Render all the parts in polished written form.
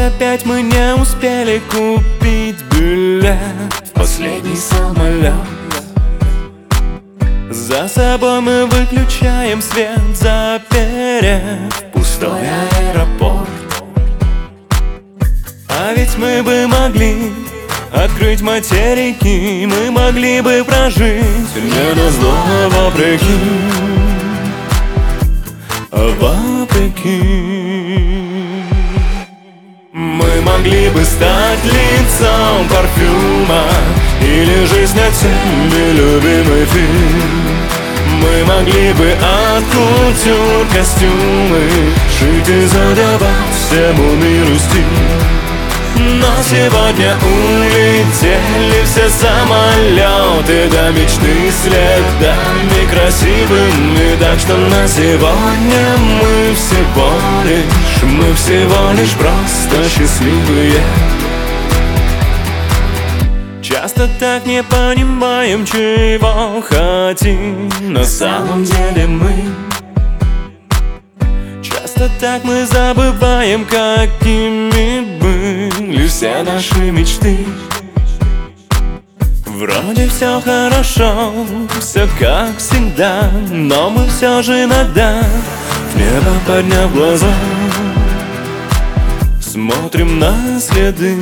опять мы не успели купить билет в последний самолет. За собой мы выключаем свет, заперев пустой аэропорт. А ведь мы бы могли открыть материки, мы могли бы прожить не до зло, вопреки, Мы могли бы стать лицом парфюма или же снять себе любимый фильм. Мы могли бы от кутюр костюмы шить и задавать всему миру стиль. Но сегодня улетели все самолеты до мечты следами красивыми. Так что на сегодня мы всего лишь просто счастливые. Часто так не понимаем, чего хотим на самом деле мы. Часто так мы забываем, какими были все наши мечты. Вроде все хорошо, все как всегда, но мы все же иногда, в небо подняв глаза, смотрим на следы.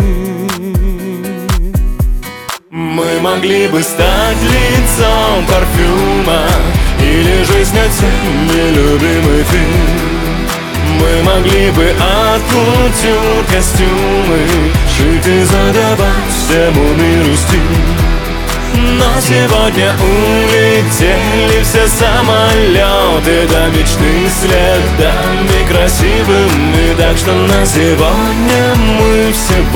Мы могли бы стать лицом парфюма или же снять себе любимый фильм. Мы могли бы от кутюр костюмы шить и задавать всему миру стиль. Но сегодня улетели все самолеты до мечты следами красивыми. Так что на сегодня мы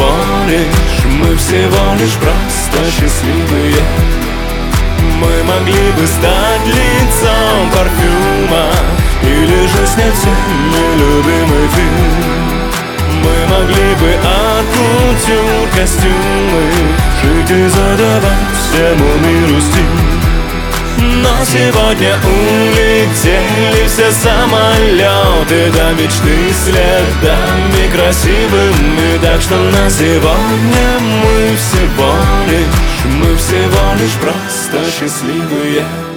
всего лишь просто счастливые. Мы могли бы стать лицом парфюма или же снять себе любимый фильм. Мы могли бы от кутюр костюмы шить и задавать всему миру стиль. Но сегодня улетели все самолеты до мечты следами красивыми. Так что на сегодня мы всего лишь просто счастливые.